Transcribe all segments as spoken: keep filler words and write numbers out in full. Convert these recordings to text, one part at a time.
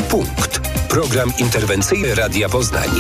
Punkt. Program interwencyjny Radia Poznań.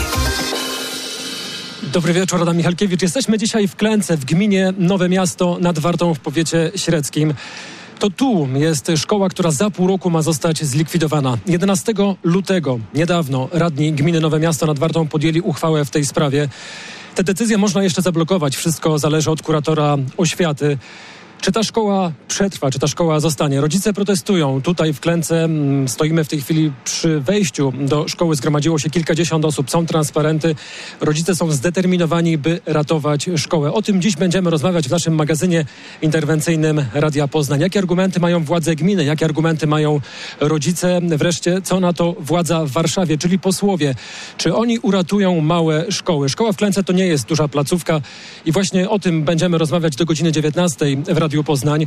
Dobry wieczór, Adam Michalkiewicz. Jesteśmy dzisiaj w Klęce, w gminie Nowe Miasto nad Wartą w powiecie średzkim. To tu jest szkoła, która za pół roku ma zostać zlikwidowana. jedenastego lutego, niedawno, radni gminy Nowe Miasto nad Wartą podjęli uchwałę w tej sprawie. Tę decyzję można jeszcze zablokować. Wszystko zależy od kuratora oświaty. Czy ta szkoła przetrwa, czy ta szkoła zostanie? Rodzice protestują. Tutaj w Klęce stoimy w tej chwili przy wejściu do szkoły. Zgromadziło się kilkadziesiąt osób. Są transparenty. Rodzice są zdeterminowani, by ratować szkołę. O tym dziś będziemy rozmawiać w naszym magazynie interwencyjnym Radia Poznań. Jakie argumenty mają władze gminy? Jakie argumenty mają rodzice? Wreszcie, co na to władza w Warszawie, czyli posłowie? Czy oni uratują małe szkoły? Szkoła w Klęce to nie jest duża placówka i właśnie o tym będziemy rozmawiać do godziny dziewiętnastej w Radiu Poznań.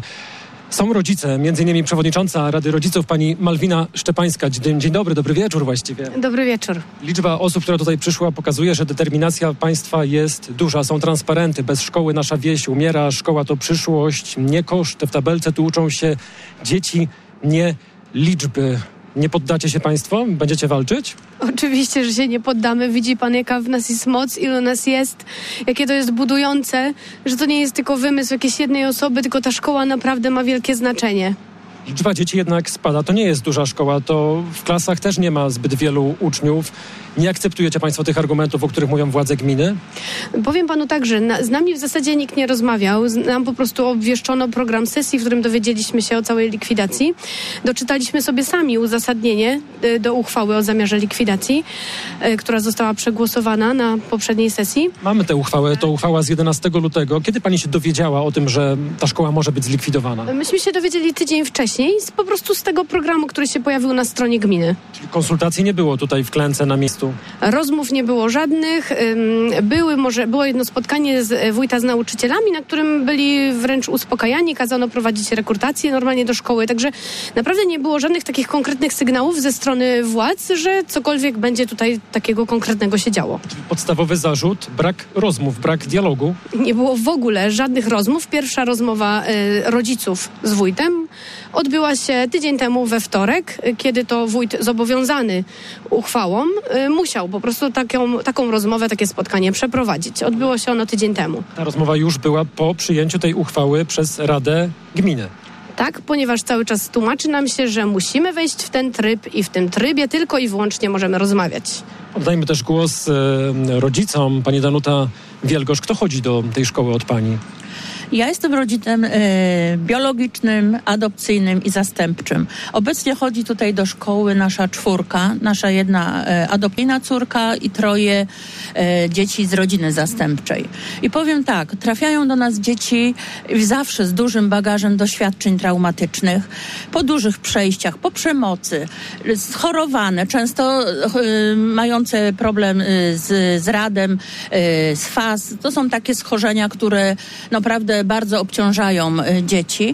Są rodzice, między innymi przewodnicząca Rady Rodziców, pani Malwina Szczepańska. Dzień, dzień dobry, dobry wieczór właściwie. Dobry wieczór. Liczba osób, która tutaj przyszła, pokazuje, że determinacja państwa jest duża. Są transparenty. Bez szkoły nasza wieś umiera. Szkoła to przyszłość, nie koszt. W tabelce tu uczą się dzieci, nie liczby. Nie poddacie się państwo? Będziecie walczyć? Oczywiście, że się nie poddamy. Widzi pan, jaka w nas jest moc, ilu nas jest, jakie to jest budujące, że to nie jest tylko wymysł jakiejś jednej osoby, tylko ta szkoła naprawdę ma wielkie znaczenie. Liczba dzieci jednak spada. To nie jest duża szkoła. To w klasach też nie ma zbyt wielu uczniów. Nie akceptujecie państwo tych argumentów, o których mówią władze gminy? Powiem panu tak, że na, z nami w zasadzie nikt nie rozmawiał. Nam po prostu obwieszczono program sesji, w którym dowiedzieliśmy się o całej likwidacji. Doczytaliśmy sobie sami uzasadnienie y, do uchwały o zamiarze likwidacji, y, która została przegłosowana na poprzedniej sesji. Mamy tę uchwałę. To uchwała z jedenastego lutego. Kiedy pani się dowiedziała o tym, że ta szkoła może być zlikwidowana? Myśmy się dowiedzieli tydzień wcześniej, z, po prostu z tego programu, który się pojawił na stronie gminy. Czyli konsultacji nie było tutaj w Klęce na miejscu? Rozmów nie było żadnych. Były może, było jedno spotkanie z wójta z nauczycielami, na którym byli wręcz uspokajani, kazano prowadzić rekrutację normalnie do szkoły. Także naprawdę nie było żadnych takich konkretnych sygnałów ze strony władz, że cokolwiek będzie tutaj takiego konkretnego się działo. Podstawowy zarzut, brak rozmów, brak dialogu. Nie było w ogóle żadnych rozmów. Pierwsza rozmowa y, rodziców z wójtem odbyła się tydzień temu we wtorek, kiedy to wójt zobowiązany uchwałą y, musiał po prostu taką, taką rozmowę, takie spotkanie przeprowadzić. Odbyło się ono tydzień temu. Ta rozmowa już była po przyjęciu tej uchwały przez Radę Gminy. Tak, ponieważ cały czas tłumaczy nam się, że musimy wejść w ten tryb i w tym trybie tylko i wyłącznie możemy rozmawiać. Oddajmy też głos e, rodzicom. Pani Danuta Wielgosz, kto chodzi do tej szkoły od pani? Ja jestem rodzicem e, biologicznym, adopcyjnym i zastępczym. Obecnie chodzi tutaj do szkoły nasza czwórka, nasza jedna e, adopcyjna córka i troje e, dzieci z rodziny zastępczej. I powiem tak, trafiają do nas dzieci zawsze z dużym bagażem doświadczeń traumatycznych, po dużych przejściach, po przemocy, schorowane, często e, mające problem e, z, z radem, e, z F A S. To są takie schorzenia, które naprawdę bardzo obciążają y, dzieci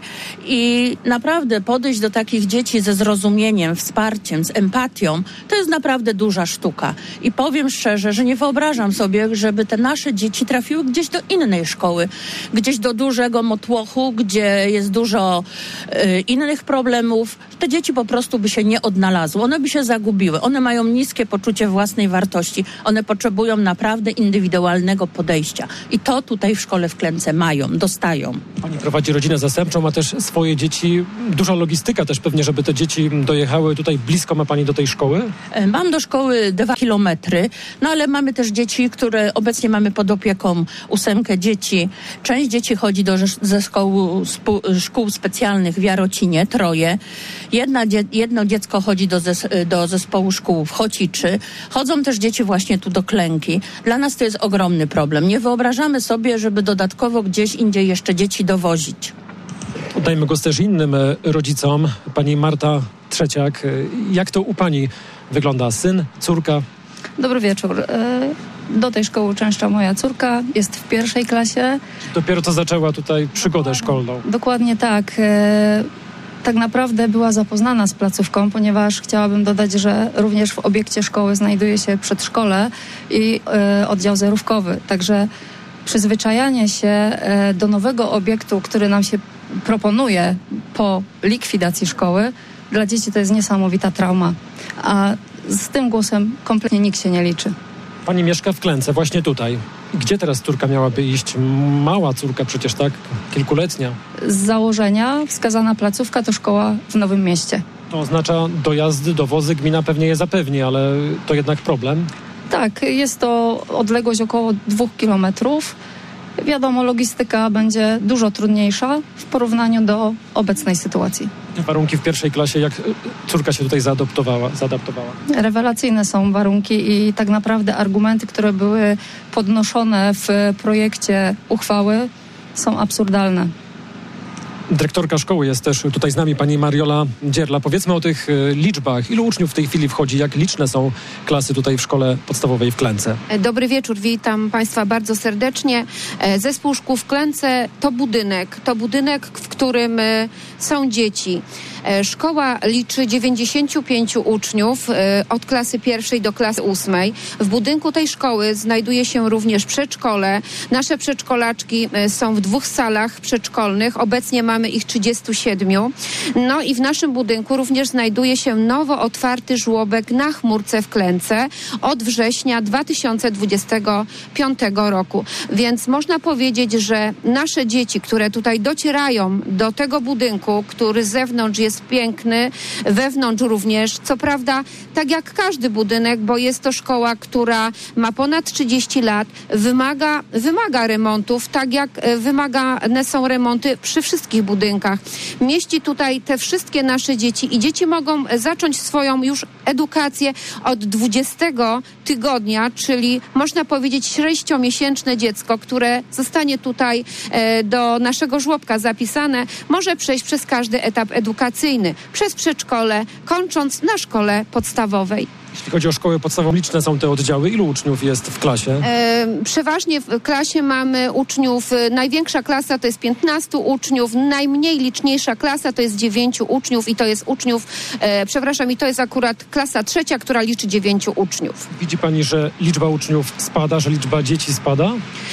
i naprawdę podejść do takich dzieci ze zrozumieniem, wsparciem, z empatią, to jest naprawdę duża sztuka. I powiem szczerze, że nie wyobrażam sobie, żeby te nasze dzieci trafiły gdzieś do innej szkoły, gdzieś do dużego motłochu, gdzie jest dużo y, innych problemów. Te dzieci po prostu by się nie odnalazły. One by się zagubiły. One mają niskie poczucie własnej wartości. One potrzebują naprawdę indywidualnego podejścia. I to tutaj w szkole w Klęce mają, dostają. Pani prowadzi rodzinę zastępczą, ma też swoje dzieci. Duża logistyka też pewnie, żeby te dzieci dojechały. Tutaj blisko ma pani do tej szkoły? Mam do szkoły dwa kilometry, no ale mamy też dzieci, które obecnie mamy pod opieką ósemkę dzieci. Część dzieci chodzi do ze szkoły, spu, szkół specjalnych w Jarocinie, troje. Jedna, jedno dziecko chodzi do, zes, do zespołu szkół w Chociczy. Chodzą też dzieci właśnie tu do Klęki. Dla nas to jest ogromny problem. Nie wyobrażamy sobie, żeby dodatkowo gdzieś indziej jeszcze dzieci dowozić. Oddajmy głos też innym rodzicom. Pani Marta Trzeciak. Jak to u pani wygląda? Syn, córka? Dobry wieczór. Do tej szkoły uczęszcza moja córka, jest w pierwszej klasie. Dopiero co zaczęła tutaj przygodę szkolną. Dokładnie tak. Tak naprawdę była zapoznana z placówką, ponieważ chciałabym dodać, że również w obiekcie szkoły znajduje się przedszkole i oddział zerówkowy. Także przyzwyczajanie się do nowego obiektu, który nam się proponuje po likwidacji szkoły, dla dzieci to jest niesamowita trauma. A z tym głosem kompletnie nikt się nie liczy. Pani mieszka w Klęce, właśnie tutaj. Gdzie teraz córka miałaby iść? Mała córka przecież, tak? Kilkuletnia. Z założenia wskazana placówka to szkoła w Nowym Mieście. To oznacza dojazdy, dowozy, gmina pewnie je zapewni, ale to jednak problem. Tak, jest to odległość około dwóch kilometrów. Wiadomo, logistyka będzie dużo trudniejsza w porównaniu do obecnej sytuacji. Warunki w pierwszej klasie, jak córka się tutaj zaadoptowała, zaadaptowała? Rewelacyjne są warunki i tak naprawdę argumenty, które były podnoszone w projekcie uchwały, są absurdalne. Dyrektorka szkoły jest też tutaj z nami, pani Mariola Dzierla. Powiedzmy o tych liczbach. Ilu uczniów w tej chwili wchodzi? Jak liczne są klasy tutaj w szkole podstawowej w Klęce? Dobry wieczór, witam Państwa bardzo serdecznie. Zespół szkół w Klęce to budynek. To budynek, w którym są dzieci. Szkoła liczy dziewięćdziesięciu pięciu uczniów od klasy pierwszej do klasy ósmej. W budynku tej szkoły znajduje się również przedszkole. Nasze przedszkolaczki są w dwóch salach przedszkolnych. Obecnie mamy ich trzydziestu siedmiu. No i w naszym budynku również znajduje się nowo otwarty żłobek na Chmurce w Klęce od września dwa tysiące dwudziestego piątego roku. Więc można powiedzieć, że nasze dzieci, które tutaj docierają do tego budynku, który z zewnątrz jest piękny, wewnątrz również, co prawda tak jak każdy budynek, bo jest to szkoła, która ma ponad trzydzieści lat, wymaga, wymaga remontów, tak jak wymagane są remonty przy wszystkich budynkach. Mieści tutaj te wszystkie nasze dzieci i dzieci mogą zacząć swoją już edukację od dwudziestego tygodnia, czyli można powiedzieć sześciomiesięczne dziecko, które zostanie tutaj e, do naszego żłobka zapisane, może przejść przez każdy etap edukacyjny, przez przedszkole, kończąc na szkole podstawowej. Jeśli chodzi o szkołę podstawową, liczne są te oddziały. Ilu uczniów jest w klasie? E, przeważnie w klasie mamy uczniów, największa klasa to jest piętnastu uczniów, najmniej liczniejsza klasa to jest dziewięciu uczniów i to jest uczniów, e, przepraszam, i to jest akurat klasa trzecia, która liczy dziewięciu uczniów. Widzi pani, że liczba uczniów spada, że liczba dzieci spada?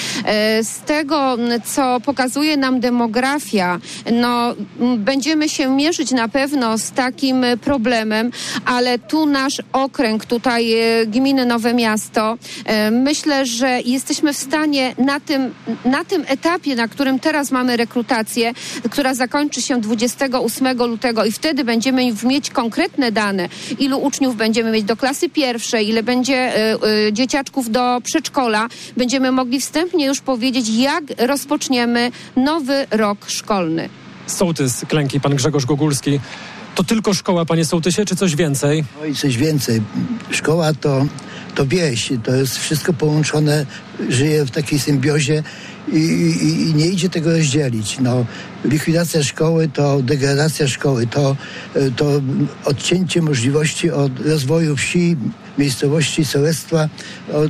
E, z tego, co pokazuje nam demografia, no będziemy się mierzyć na pewno z takim problemem, ale tu nasz okręg, tutaj gminy Nowe Miasto. Myślę, że jesteśmy w stanie na tym, na tym etapie, na którym teraz mamy rekrutację, która zakończy się dwudziestego ósmego lutego i wtedy będziemy mieć konkretne dane, ilu uczniów będziemy mieć do klasy pierwszej, ile będzie y, y, dzieciaczków do przedszkola. Będziemy mogli wstępnie już powiedzieć, jak rozpoczniemy nowy rok szkolny. Sołtys Klęki, pan Grzegorz Gogulski. To tylko szkoła, panie sołtysie, czy coś więcej? No i coś więcej. Szkoła to, to wieś, to jest wszystko połączone, żyje w takiej symbiozie i, i, i nie idzie tego rozdzielić. No, likwidacja szkoły to degradacja szkoły, to, to odcięcie możliwości od rozwoju wsi, miejscowości, sołectwa, od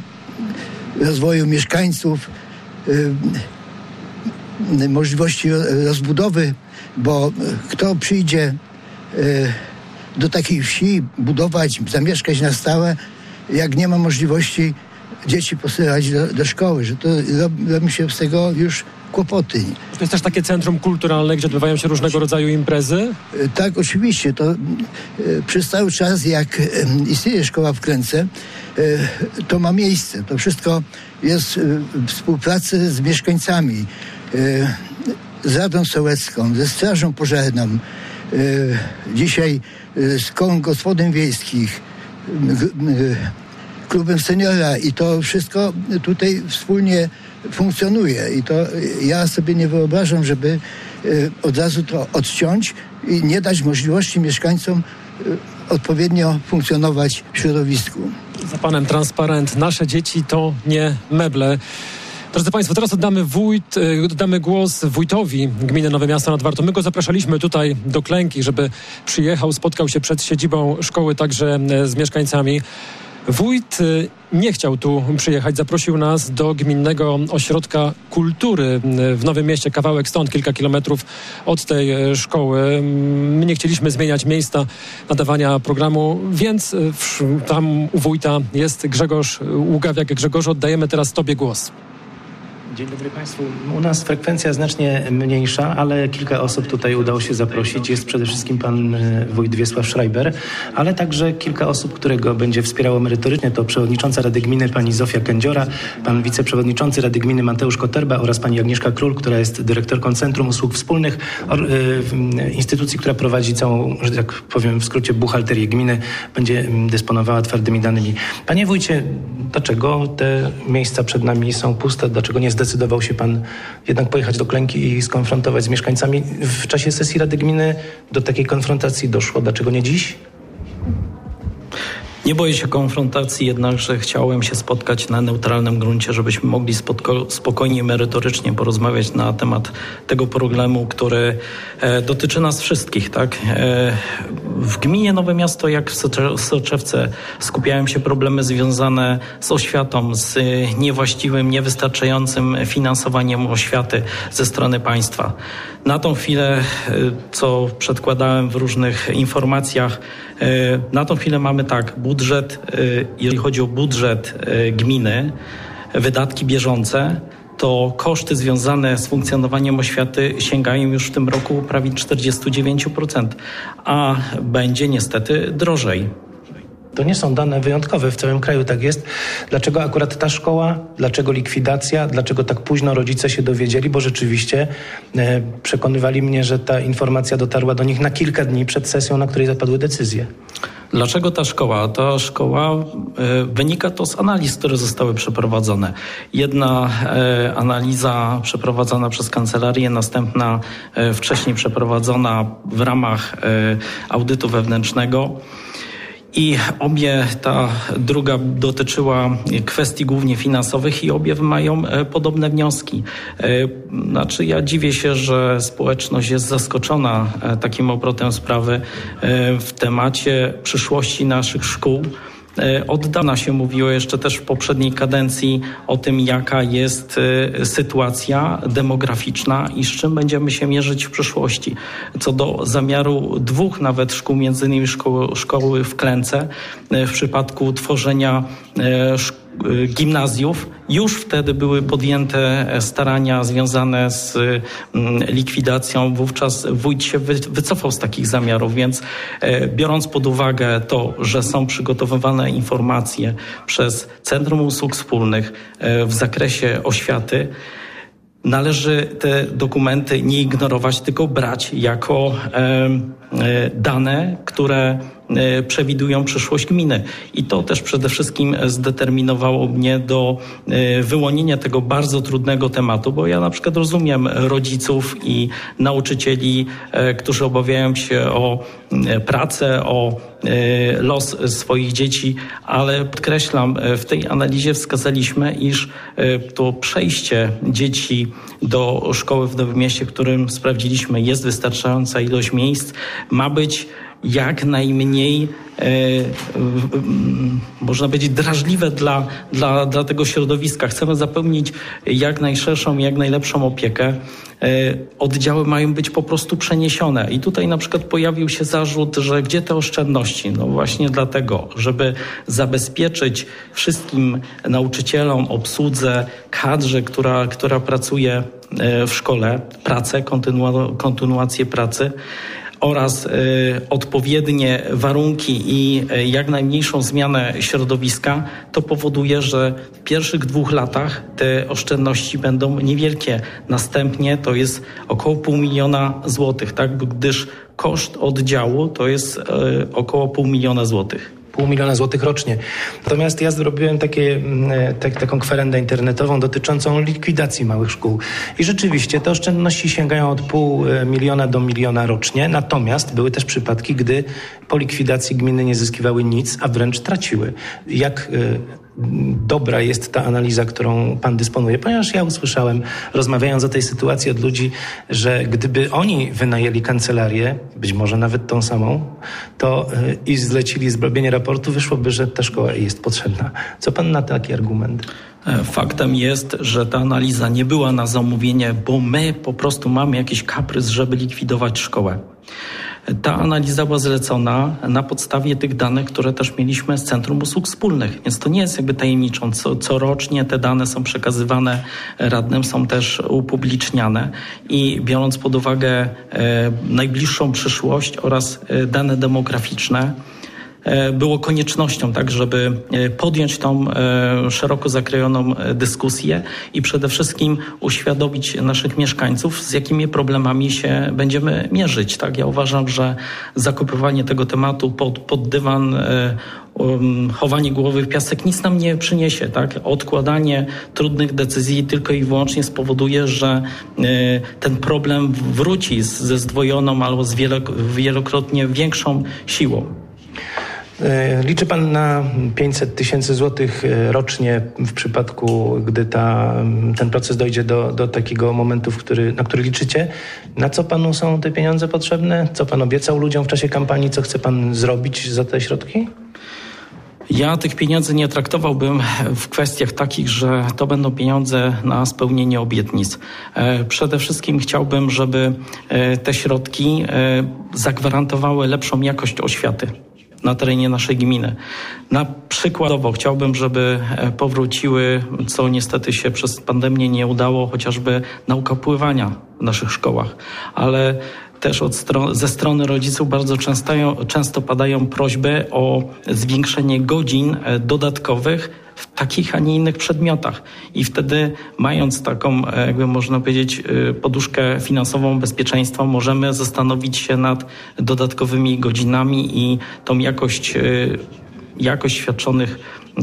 rozwoju mieszkańców, yy, możliwości rozbudowy, bo kto przyjdzie do takiej wsi budować, zamieszkać na stałe, jak nie ma możliwości dzieci posyłać do, do szkoły, że to robi się z tego już kłopoty. To jest też takie centrum kulturalne, gdzie odbywają się różnego rodzaju imprezy? Tak, oczywiście. To przez cały czas, jak istnieje szkoła w Klęce, to ma miejsce. To wszystko jest w współpracy z mieszkańcami, z Radą Sołecką, ze Strażą Pożarną, dzisiaj z kołem gospodyń wiejskich, klubem seniora i to wszystko tutaj wspólnie funkcjonuje i to ja sobie nie wyobrażam, żeby od razu to odciąć i nie dać możliwości mieszkańcom odpowiednio funkcjonować w środowisku. Za panem transparent. Nasze dzieci to nie meble. Drodzy Państwo, teraz oddamy, wójt, oddamy głos wójtowi gminy Nowe Miasto nad Wartą. My go zapraszaliśmy tutaj do Klęki, żeby przyjechał, spotkał się przed siedzibą szkoły także z mieszkańcami. Wójt nie chciał tu przyjechać, zaprosił nas do Gminnego Ośrodka Kultury w Nowym Mieście, kawałek stąd, kilka kilometrów od tej szkoły. My nie chcieliśmy zmieniać miejsca nadawania programu, więc tam u wójta jest Grzegorz Ługawiak. Grzegorzu, oddajemy teraz tobie głos. Dzień dobry Państwu. U nas frekwencja znacznie mniejsza, ale kilka osób tutaj udało się zaprosić. Jest przede wszystkim pan wójt Wiesław Schreiber, ale także kilka osób, które go będzie wspierało merytorycznie. To przewodnicząca Rady Gminy pani Zofia Kędziora, pan wiceprzewodniczący Rady Gminy Mateusz Koterba oraz pani Agnieszka Król, która jest dyrektorką Centrum Usług Wspólnych, instytucji, która prowadzi całą, że tak powiem w skrócie, buchalterię gminy, będzie dysponowała twardymi danymi. Panie wójcie, dlaczego te miejsca przed nami są puste? Dlaczego nie zdecydował się pan jednak pojechać do Klęki i skonfrontować z mieszkańcami? W czasie sesji Rady Gminy do takiej konfrontacji doszło. Dlaczego nie dziś? Nie boję się konfrontacji, jednakże chciałem się spotkać na neutralnym gruncie, żebyśmy mogli spotko- spokojnie, merytorycznie porozmawiać na temat tego problemu, który e, dotyczy nas wszystkich. Tak? E, w gminie Nowe Miasto, jak w Socze- Soczewce, skupiają się problemy związane z oświatą, z niewłaściwym, niewystarczającym finansowaniem oświaty ze strony państwa. Na tą chwilę, co przedkładałem w różnych informacjach, na tą chwilę mamy tak, budżet, jeżeli chodzi o budżet gminy, wydatki bieżące, to koszty związane z funkcjonowaniem oświaty sięgają już w tym roku prawie czterdzieści dziewięć procent, a będzie niestety drożej. To nie są dane wyjątkowe, w całym kraju tak jest. Dlaczego akurat ta szkoła? Dlaczego likwidacja? Dlaczego tak późno rodzice się dowiedzieli? Bo rzeczywiście e, przekonywali mnie, że ta informacja dotarła do nich na kilka dni przed sesją, na której zapadły decyzje. Dlaczego ta szkoła? Ta szkoła e, wynika to z analiz, które zostały przeprowadzone. Jedna e, analiza przeprowadzona przez kancelarię, następna e, wcześniej przeprowadzona w ramach e, audytu wewnętrznego. I obie, ta druga dotyczyła kwestii głównie finansowych i obie mają podobne wnioski. Znaczy ja dziwię się, że społeczność jest zaskoczona takim obrotem sprawy w temacie przyszłości naszych szkół. Od dawna się mówiło jeszcze też w poprzedniej kadencji o tym, jaka jest sytuacja demograficzna i z czym będziemy się mierzyć w przyszłości. Co do zamiaru dwóch nawet szkół, między innymi szkoły, szkoły w Klęce, w przypadku tworzenia szkół, gimnazjów, już wtedy były podjęte starania związane z likwidacją. Wówczas wójt się wycofał z takich zamiarów, więc biorąc pod uwagę to, że są przygotowywane informacje przez Centrum Usług Wspólnych w zakresie oświaty, należy te dokumenty nie ignorować, tylko brać jako e, e, dane, które e, przewidują przyszłość gminy. I to też przede wszystkim zdeterminowało mnie do e, wyłonienia tego bardzo trudnego tematu, bo ja na przykład rozumiem rodziców i nauczycieli, e, którzy obawiają się o e, pracę, o e, los swoich dzieci, ale podkreślam, w tej analizie wskazaliśmy, iż e, to przejście dzieci do szkoły w Nowym Mieście, w którym sprawdziliśmy, jest wystarczająca ilość miejsc, ma być jak najmniej, e, e, można powiedzieć, drażliwe dla, dla, dla tego środowiska. Chcemy zapewnić jak najszerszą, jak najlepszą opiekę. E, oddziały mają być po prostu przeniesione. I tutaj na przykład pojawił się zarzut, że gdzie te oszczędności? No właśnie dlatego, żeby zabezpieczyć wszystkim nauczycielom, obsłudze, kadrze, która, która pracuje w szkole, pracę, kontynu- kontynuację pracy, oraz y, odpowiednie warunki i y, jak najmniejszą zmianę środowiska, to powoduje, że w pierwszych dwóch latach te oszczędności będą niewielkie. Następnie to jest około pół miliona złotych, tak? Gdyż koszt oddziału to jest y, około pół miliona złotych. Pół miliona złotych rocznie. Natomiast ja zrobiłem takie, tak, taką kwerendę internetową dotyczącą likwidacji małych szkół. I rzeczywiście te oszczędności sięgają od pół miliona do miliona rocznie. Natomiast były też przypadki, gdy po likwidacji gminy nie zyskiwały nic, a wręcz traciły. Jak dobra jest ta analiza, którą pan dysponuje? Ponieważ ja usłyszałem, rozmawiając o tej sytuacji od ludzi, że gdyby oni wynajęli kancelarię, być może nawet tą samą, to yy, i zlecili zrobienie raportu, wyszłoby, że ta szkoła jest potrzebna. Co pan na taki argument? Faktem jest, że ta analiza nie była na zamówienie, bo my po prostu mamy jakiś kaprys, żeby likwidować szkołę. Ta analiza była zlecona na podstawie tych danych, które też mieliśmy z Centrum Usług Wspólnych, więc to nie jest jakby tajemniczą. Co, corocznie te dane są przekazywane radnym, są też upubliczniane i biorąc pod uwagę e, najbliższą przyszłość oraz e, dane demograficzne, było koniecznością, tak, żeby podjąć tą e, szeroko zakrojoną dyskusję i przede wszystkim uświadomić naszych mieszkańców, z jakimi problemami się będziemy mierzyć. Tak? Ja uważam, że zakopywanie tego tematu pod, pod dywan, e, um, chowanie głowy w piasek nic nam nie przyniesie. Tak? Odkładanie trudnych decyzji tylko i wyłącznie spowoduje, że e, ten problem wróci z, ze zdwojoną albo z wielo, wielokrotnie większą siłą. Liczy pan na pięćset tysięcy złotych rocznie w przypadku, gdy ta, ten proces dojdzie do, do takiego momentu, w który, na który liczycie. Na co panu są te pieniądze potrzebne? Co pan obiecał ludziom w czasie kampanii? Co chce pan zrobić za te środki? Ja tych pieniędzy nie traktowałbym w kwestiach takich, że to będą pieniądze na spełnienie obietnic. Przede wszystkim chciałbym, żeby te środki zagwarantowały lepszą jakość oświaty na terenie naszej gminy. Na przykładowo chciałbym, żeby powróciły, co niestety się przez pandemię nie udało, chociażby nauka pływania w naszych szkołach, ale też od stron- ze strony rodziców bardzo często, często padają prośby o zwiększenie godzin dodatkowych w takich, a nie innych przedmiotach. I wtedy, mając taką, jakby można powiedzieć, poduszkę finansową bezpieczeństwa, możemy zastanowić się nad dodatkowymi godzinami i tą jakość, jakość świadczonych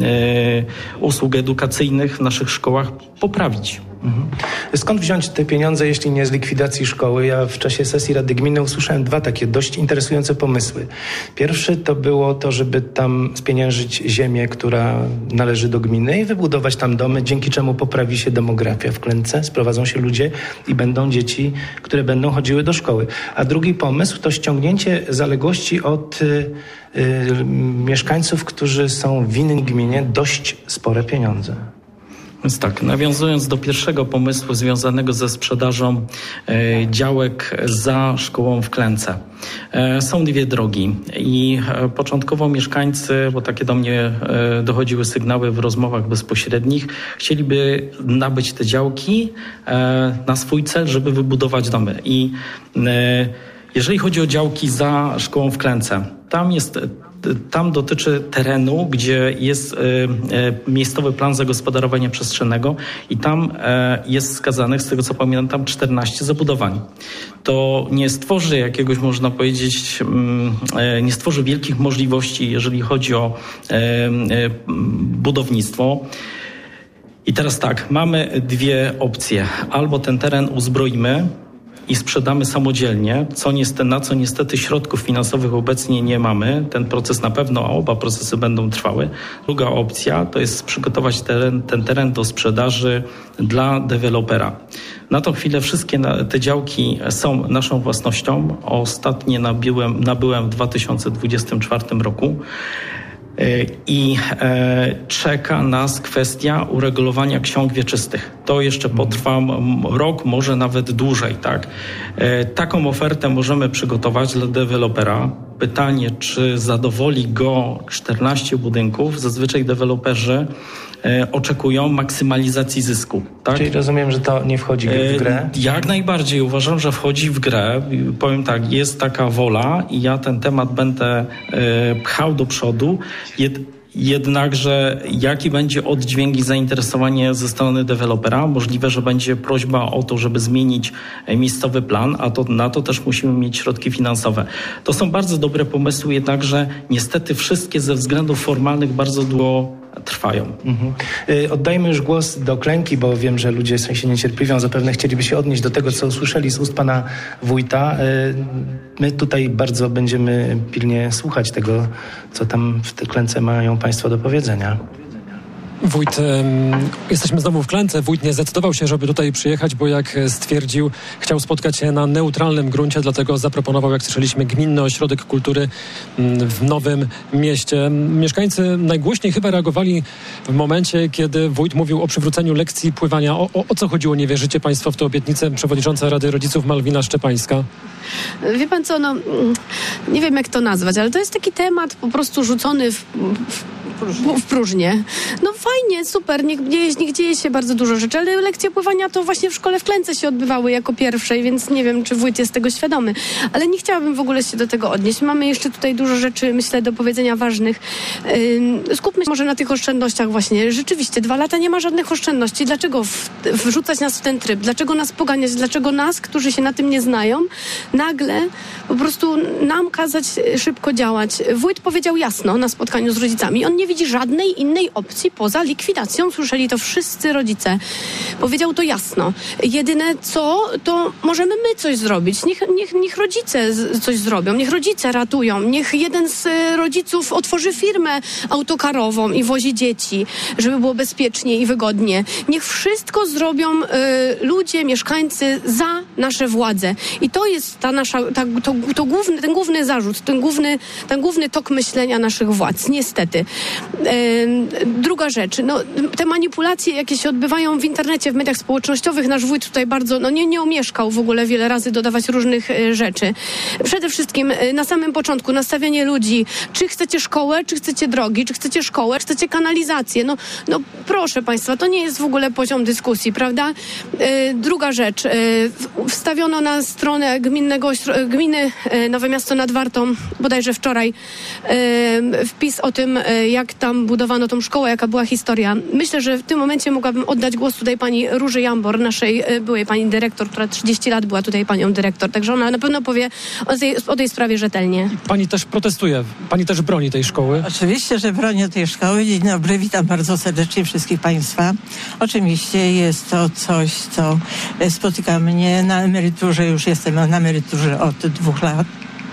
usług edukacyjnych w naszych szkołach poprawić. Mhm. Skąd wziąć te pieniądze, jeśli nie z likwidacji szkoły? Ja w czasie sesji Rady Gminy usłyszałem dwa takie dość interesujące pomysły. Pierwszy to było to, żeby tam spieniężyć ziemię, która należy do gminy i wybudować tam domy, dzięki czemu poprawi się demografia w Klęce, sprowadzą się ludzie i będą dzieci, które będą chodziły do szkoły. A drugi pomysł to ściągnięcie zaległości od y, y, mieszkańców, którzy są winni gminie dość spore pieniądze. Więc tak, nawiązując do pierwszego pomysłu związanego ze sprzedażą e, działek za szkołą w Klęce. E, są dwie drogi i e, początkowo mieszkańcy, bo takie do mnie e, dochodziły sygnały w rozmowach bezpośrednich, chcieliby nabyć te działki e, na swój cel, żeby wybudować domy. I e, jeżeli chodzi o działki za szkołą w Klęce, tam jest... Tam dotyczy terenu, gdzie jest e, e, miejscowy plan zagospodarowania przestrzennego i tam e, jest wskazanych, z tego co pamiętam, czternaście zabudowań. To nie stworzy jakiegoś, można powiedzieć, e, nie stworzy wielkich możliwości, jeżeli chodzi o e, e, budownictwo. I teraz tak, mamy dwie opcje. Albo ten teren uzbroimy i sprzedamy samodzielnie, co niestety, na co niestety środków finansowych obecnie nie mamy. Ten proces na pewno, a oba procesy będą trwały. Druga opcja to jest przygotować teren, ten teren do sprzedaży dla dewelopera. Na tą chwilę wszystkie te działki są naszą własnością. Ostatnie nabyłem, nabyłem w dwa tysiące dwudziestym czwartym roku. I e, czeka nas kwestia uregulowania ksiąg wieczystych. To jeszcze potrwa rok, może nawet dłużej. Tak? E, taką ofertę możemy przygotować dla dewelopera. Pytanie, czy zadowoli go czternaście budynków. Zazwyczaj deweloperzy e, oczekują maksymalizacji zysku. Tak? Czyli rozumiem, że to nie wchodzi w grę? E, jak najbardziej uważam, że wchodzi w grę. Powiem tak, jest taka wola i ja ten temat będę e, pchał do przodu. Jed, Jednakże jaki będzie oddźwięk i zainteresowanie ze strony dewelopera? Możliwe, że będzie prośba o to, żeby zmienić miejscowy plan, a to, na to też musimy mieć środki finansowe. To są bardzo dobre pomysły, jednakże niestety wszystkie ze względów formalnych bardzo długo trwają. Mhm. Oddajmy już głos do Klęki, bo wiem, że ludzie się niecierpliwią, zapewne chcieliby się odnieść do tego, co usłyszeli z ust pana wójta. My tutaj bardzo będziemy pilnie słuchać tego, co tam w tej Klęce mają państwo do powiedzenia. Wójt, jesteśmy znowu w Klęce. Wójt nie zdecydował się, żeby tutaj przyjechać, bo jak stwierdził, chciał spotkać się na neutralnym gruncie, dlatego zaproponował, jak słyszeliśmy, Gminny Ośrodek Kultury w Nowym Mieście. Mieszkańcy najgłośniej chyba reagowali w momencie, kiedy wójt mówił o przywróceniu lekcji pływania. O, o, o co chodziło? Nie wierzycie państwo w tę obietnicę? Przewodnicząca Rady Rodziców Malwina Szczepańska. Wie pan co, no nie wiem jak to nazwać, ale to jest taki temat po prostu rzucony w, w w próżnię. No fajnie, super, niech, niech, niech dzieje się bardzo dużo rzeczy, ale lekcje pływania to właśnie w szkole w Klęce się odbywały jako pierwszej, więc nie wiem, czy wójt jest tego świadomy. Ale nie chciałabym w ogóle się do tego odnieść. Mamy jeszcze tutaj dużo rzeczy, myślę, do powiedzenia ważnych. Yy, skupmy się może na tych oszczędnościach właśnie. Rzeczywiście, dwa lata nie ma żadnych oszczędności. Dlaczego w, wrzucać nas w ten tryb? Dlaczego nas poganiać? Dlaczego nas, którzy się na tym nie znają, nagle po prostu nam kazać szybko działać? Wójt powiedział jasno na spotkaniu z rodzicami. On nie widzi żadnej innej opcji poza likwidacją. Słyszeli to wszyscy rodzice. Powiedział to jasno. Jedyne co, to możemy my coś zrobić. Niech, niech, niech rodzice z, coś zrobią. Niech rodzice ratują. Niech jeden z rodziców otworzy firmę autokarową i wozi dzieci, żeby było bezpiecznie i wygodnie. Niech wszystko zrobią y, ludzie, mieszkańcy za nasze władze. I to jest ta nasza, ta, to, to główny, ten główny zarzut, ten główny, ten główny tok myślenia naszych władz. Niestety. Druga rzecz, no, te manipulacje, jakie się odbywają w internecie, w mediach społecznościowych, nasz wójt tutaj bardzo, no nie, nie omieszkał w ogóle wiele razy dodawać różnych e, rzeczy. Przede wszystkim e, na samym początku nastawianie ludzi, czy chcecie szkołę, czy chcecie drogi, czy chcecie szkołę, czy chcecie kanalizację. No, no proszę państwa, to nie jest w ogóle poziom dyskusji, prawda? E, druga rzecz, e, wstawiono na stronę gminnego, gminy e, Nowe Miasto nad Wartą, bodajże wczoraj, e, wpis o tym, e, jak tam budowano tą szkołę, jaka była historia. Myślę, że w tym momencie mogłabym oddać głos tutaj pani Róży Jambor, naszej byłej pani dyrektor, która trzydzieści lat była tutaj panią dyrektor, także ona na pewno powie o tej, o tej sprawie rzetelnie. Pani też protestuje, pani też broni tej szkoły. Oczywiście, że bronię tej szkoły. Dzień dobry, witam bardzo serdecznie wszystkich państwa. Oczywiście jest to coś, co spotyka mnie na emeryturze, już jestem na emeryturze od dwóch lat.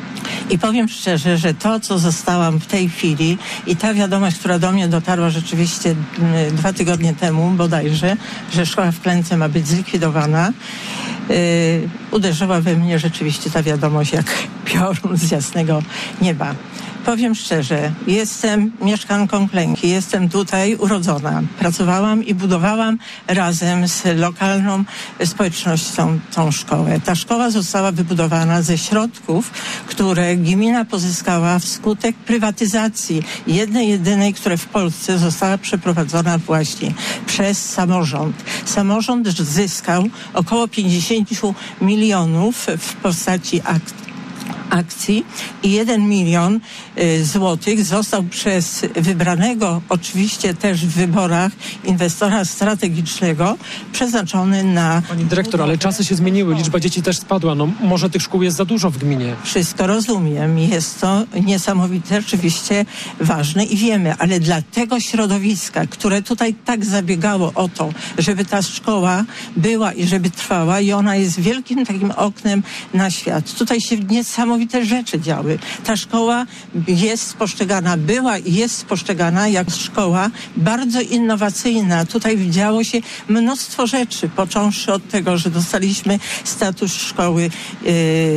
I powiem szczerze, że to, co zostałam w tej chwili i ta wiadomość, która do mnie dotarła rzeczywiście dwa tygodnie temu bodajże, że szkoła w Klęce ma być zlikwidowana, yy, uderzyła we mnie rzeczywiście ta wiadomość jak piorun z jasnego nieba. Powiem szczerze, jestem mieszkanką Klęki, jestem tutaj urodzona. Pracowałam i budowałam razem z lokalną społecznością tą szkołę. Ta szkoła została wybudowana ze środków, które gmina pozyskała wskutek prywatyzacji jednej, jedynej, która w Polsce została przeprowadzona właśnie przez samorząd. Samorząd zyskał około pięćdziesiąt milionów w postaci akt. akcji i jeden milion y, złotych został przez wybranego oczywiście też w wyborach inwestora strategicznego przeznaczony na... Pani dyrektor, ale czasy się zmieniły, liczba dzieci też spadła. No może tych szkół jest za dużo w gminie. Wszystko rozumiem. Jest to niesamowite, oczywiście ważne i wiemy, ale dla tego środowiska, które tutaj tak zabiegało o to, żeby ta szkoła była i żeby trwała i ona jest wielkim takim oknem na świat. Tutaj się niesamowite rzeczy działy. Ta szkoła jest postrzegana, była i jest postrzegana jak szkoła bardzo innowacyjna. Tutaj działo się mnóstwo rzeczy, począwszy od tego, że dostaliśmy status szkoły yy,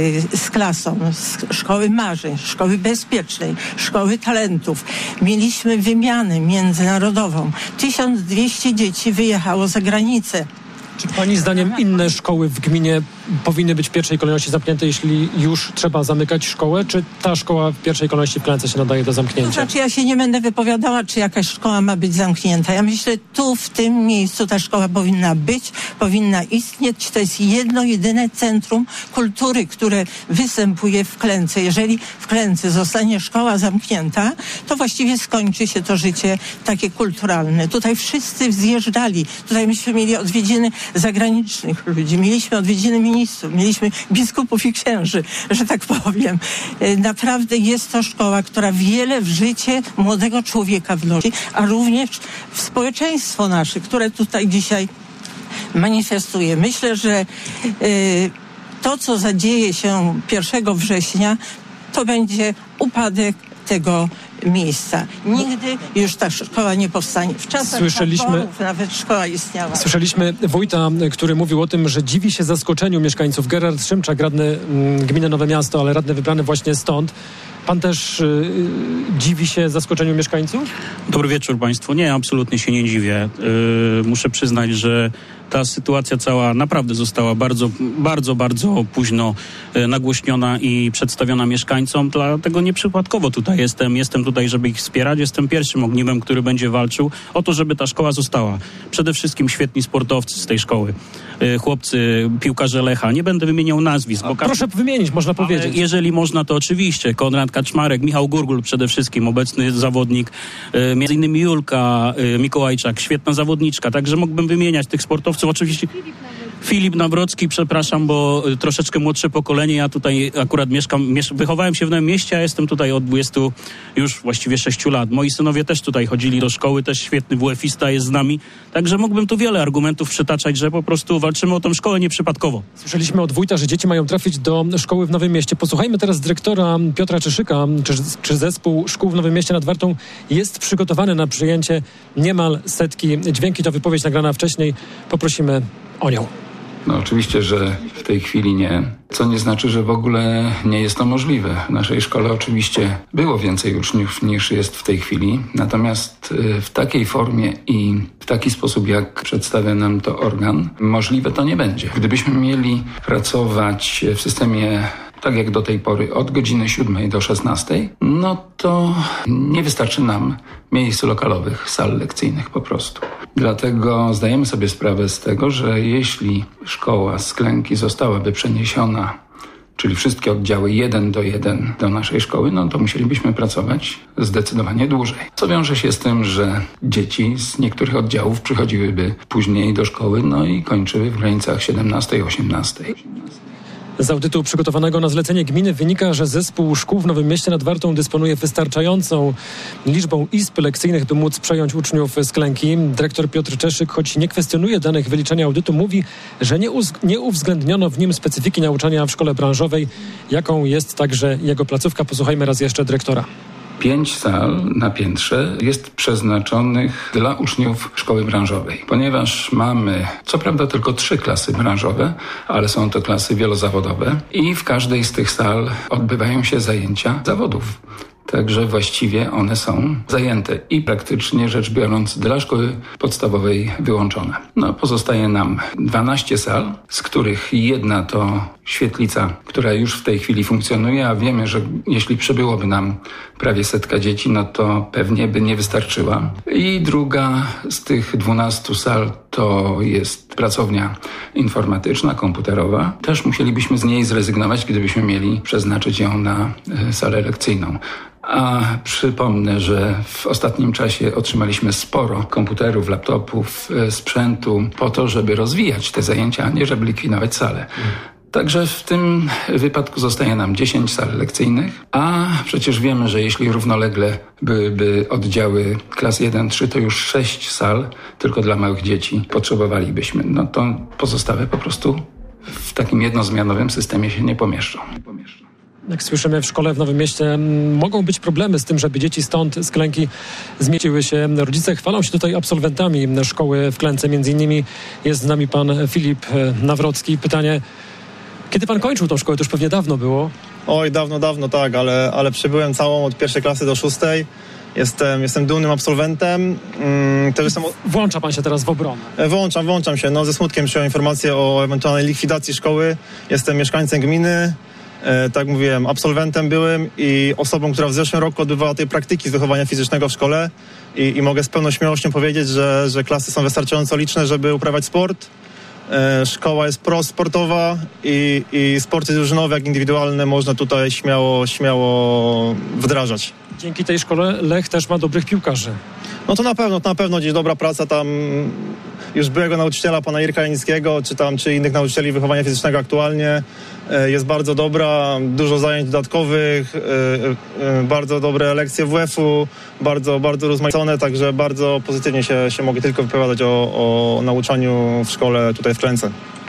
z klasą, z szkoły marzeń, szkoły bezpiecznej, szkoły talentów. Mieliśmy wymianę międzynarodową. tysiąc dwieście dzieci wyjechało za granicę. Czy pani zdaniem inne szkoły w gminie powinny być w pierwszej kolejności zamknięte, jeśli już trzeba zamykać szkołę, czy ta szkoła w pierwszej kolejności w Klęce się nadaje do zamknięcia? To znaczy ja się nie będę wypowiadała, czy jakaś szkoła ma być zamknięta. Ja myślę, tu w tym miejscu ta szkoła powinna być, powinna istnieć. To jest jedno, jedyne centrum kultury, które występuje w Klęce. Jeżeli w Klęce zostanie szkoła zamknięta, to właściwie skończy się to życie takie kulturalne. Tutaj wszyscy zjeżdżali. Tutaj myśmy mieli odwiedziny zagranicznych ludzi, mieliśmy odwiedziny ministrów, mieliśmy biskupów i księży, że tak powiem. Naprawdę jest to szkoła, która wiele w życie młodego człowieka wnosi, a również w społeczeństwo nasze, które tutaj dzisiaj manifestuje. Myślę, że y, to, co zadzieje się pierwszego września, to będzie upadek tego miejsca. Nigdy już ta szkoła nie powstanie. W czasach Słyszeliśmy, taborów nawet szkoła istniała. Słyszeliśmy wójta, który mówił o tym, że dziwi się zaskoczeniu mieszkańców. Gerard Szymczak, radny gminy Nowe Miasto, ale radny wybrany właśnie stąd. Pan też y, dziwi się zaskoczeniu mieszkańców? Dobry wieczór Państwu. Nie, absolutnie się nie dziwię. Yy, muszę przyznać, że ta sytuacja cała naprawdę została bardzo, bardzo, bardzo późno y, nagłośniona i przedstawiona mieszkańcom. Dlatego nieprzypadkowo tutaj jestem. Jestem tutaj, żeby ich wspierać. Jestem pierwszym ogniwem, który będzie walczył o to, żeby ta szkoła została. Przede wszystkim świetni sportowcy z tej szkoły. Y, chłopcy, piłkarze Lecha. Nie będę wymieniał nazwisk. Bo proszę wymienić, można powiedzieć. Jeżeli można, to oczywiście. Konrad Kaczmarek, Michał Gurgul przede wszystkim, obecny zawodnik, y, między innymi Julka y, Mikołajczak, świetna zawodniczka, także mógłbym wymieniać tych sportowców. Oczywiście Filip Nawrocki, przepraszam, bo y, troszeczkę młodsze pokolenie, ja tutaj akurat mieszkam, miesz- wychowałem się w Nowym Mieście, a jestem tutaj od dwudziestu już właściwie sześciu lat. Moi synowie też tutaj chodzili do szkoły, też świetny W F-ista jest z nami, także mógłbym tu wiele argumentów przytaczać, że po prostu walczymy o tę szkołę nieprzypadkowo. Słyszeliśmy od wójta, że dzieci mają trafić do szkoły w Nowym Mieście. Posłuchajmy teraz dyrektora Piotra Czeszyka, czy, czy zespół szkół w Nowym Mieście nad Wartą jest przygotowany na przyjęcie niemal setki. Dźwięki to wypowiedź nagrana wcześniej. Poprosimy o nią. No oczywiście, że w tej chwili nie, co nie znaczy, że w ogóle nie jest to możliwe. W naszej szkole oczywiście było więcej uczniów niż jest w tej chwili, natomiast w takiej formie i w taki sposób, jak przedstawia nam to organ, możliwe to nie będzie. Gdybyśmy mieli pracować w systemie tak jak do tej pory, od godziny siódmej do szesnastej, no to nie wystarczy nam miejsc lokalowych, sal lekcyjnych po prostu. Dlatego zdajemy sobie sprawę z tego, że jeśli szkoła z Klęki zostałaby przeniesiona, czyli wszystkie oddziały jeden do jeden do naszej szkoły, no to musielibyśmy pracować zdecydowanie dłużej. Co wiąże się z tym, że dzieci z niektórych oddziałów przychodziłyby później do szkoły, no i kończyły w granicach siedemnastej, osiemnastej. Z audytu przygotowanego na zlecenie gminy wynika, że zespół szkół w Nowym Mieście nad Wartą dysponuje wystarczającą liczbą izb lekcyjnych, by móc przejąć uczniów z Klęki. Dyrektor Piotr Czeszyk, choć nie kwestionuje danych wyliczenia audytu, mówi, że nie, uz- nie uwzględniono w nim specyfiki nauczania w szkole branżowej, jaką jest także jego placówka. Posłuchajmy raz jeszcze dyrektora. Pięć sal na piętrze jest przeznaczonych dla uczniów szkoły branżowej, ponieważ mamy co prawda tylko trzy klasy branżowe, ale są to klasy wielozawodowe i w każdej z tych sal odbywają się zajęcia zawodów. Także właściwie one są zajęte i praktycznie rzecz biorąc dla szkoły podstawowej wyłączone. No, pozostaje nam dwanaście sal, z których jedna to świetlica, która już w tej chwili funkcjonuje, a wiemy, że jeśli przybyłoby nam prawie setka dzieci, no to pewnie by nie wystarczyła. I druga z tych dwunastu sal to jest pracownia informatyczna, komputerowa. Też musielibyśmy z niej zrezygnować, gdybyśmy mieli przeznaczyć ją na y, salę lekcyjną. A przypomnę, że w ostatnim czasie otrzymaliśmy sporo komputerów, laptopów, sprzętu po to, żeby rozwijać te zajęcia, a nie żeby likwidować salę. Także w tym wypadku zostaje nam dziesięć sal lekcyjnych, a przecież wiemy, że jeśli równolegle byłyby oddziały klas jeden trzy, to już sześć sal tylko dla małych dzieci potrzebowalibyśmy. No to pozostałe po prostu w takim jednozmianowym systemie się nie pomieszczą. Jak słyszymy, w szkole w Nowym Mieście mogą być problemy z tym, żeby dzieci stąd z Klęki zmieściły się. Rodzice chwalą się tutaj absolwentami szkoły w Klęce. Między innymi jest z nami pan Filip Nawrocki. Pytanie, kiedy pan kończył tą szkołę? To już pewnie dawno było. Oj, dawno, dawno, tak, ale, ale przebyłem całą od pierwszej klasy do szóstej. Jestem, jestem dumnym absolwentem. Mm, też jestem... Włącza pan się teraz w obronę. Włączam, włączam się. No, ze smutkiem przyjąłem informację o ewentualnej likwidacji szkoły. Jestem mieszkańcem gminy. E, tak jak mówiłem, absolwentem byłem i osobą, która w zeszłym roku odbywała tej praktyki z wychowania fizycznego w szkole i, i mogę z pełną śmiałością powiedzieć, że, że klasy są wystarczająco liczne, żeby uprawiać sport. E, szkoła jest prosportowa i, i sporty drużynowe jak indywidualne można tutaj śmiało, śmiało wdrażać. Dzięki tej szkole Lech też ma dobrych piłkarzy. No to na pewno, to na pewno gdzieś dobra praca tam już byłego nauczyciela, pana Irka Janickiego, czy tam, czy innych nauczycieli wychowania fizycznego aktualnie jest bardzo dobra, dużo zajęć dodatkowych, bardzo dobre lekcje W F-u, bardzo, bardzo rozmaicone, także bardzo pozytywnie się, się mogę tylko wypowiadać o, o nauczaniu w szkole tutaj w Klęce.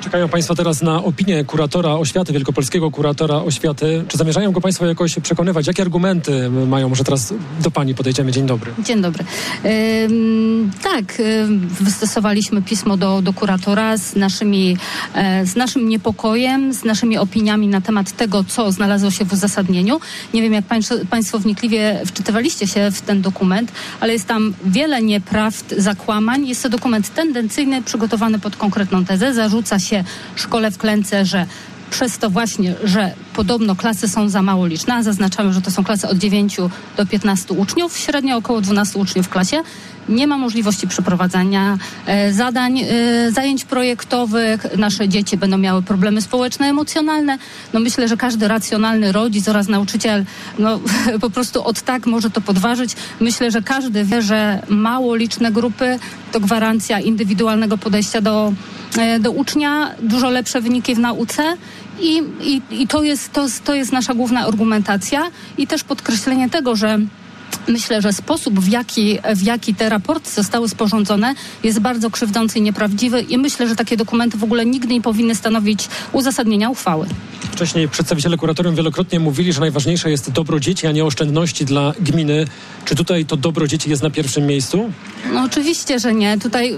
Czekają Państwo teraz na opinię kuratora oświaty, wielkopolskiego kuratora oświaty. Czy zamierzają go Państwo jakoś przekonywać? Jakie argumenty mają? Może teraz do Pani podejdziemy. Dzień dobry. Dzień dobry. Ym, tak, ym, wystosowaliśmy pismo do, do kuratora z naszymi, e, z naszym niepokojem, z naszymi opiniami na temat tego, co znalazło się w uzasadnieniu. Nie wiem, jak państwo, państwo wnikliwie wczytywaliście się w ten dokument, ale jest tam wiele nieprawd, zakłamań. Jest to dokument tendencyjny, przygotowany pod konkretną tezę. Zarzuca się szkole w Klęce, że przez to właśnie, że podobno klasy są za mało liczne, a zaznaczamy, że to są klasy od dziewięciu do piętnastu uczniów, średnio około dwunastu uczniów w klasie. Nie ma możliwości przeprowadzania e, zadań, e, zajęć projektowych. Nasze dzieci będą miały problemy społeczne, emocjonalne. No myślę, że każdy racjonalny rodzic oraz nauczyciel no po prostu od tak może to podważyć. Myślę, że każdy wie, że mało liczne grupy to gwarancja indywidualnego podejścia do, e, do ucznia, dużo lepsze wyniki w nauce. I, i, i to jest, to, to jest nasza główna argumentacja i też podkreślenie tego, że myślę, że sposób, w jaki, w jaki te raporty zostały sporządzone, jest bardzo krzywdzący i nieprawdziwy i myślę, że takie dokumenty w ogóle nigdy nie powinny stanowić uzasadnienia uchwały. Wcześniej przedstawiciele kuratorium wielokrotnie mówili, że najważniejsze jest dobro dzieci, a nie oszczędności dla gminy. Czy tutaj to dobro dzieci jest na pierwszym miejscu? No oczywiście, że nie. Tutaj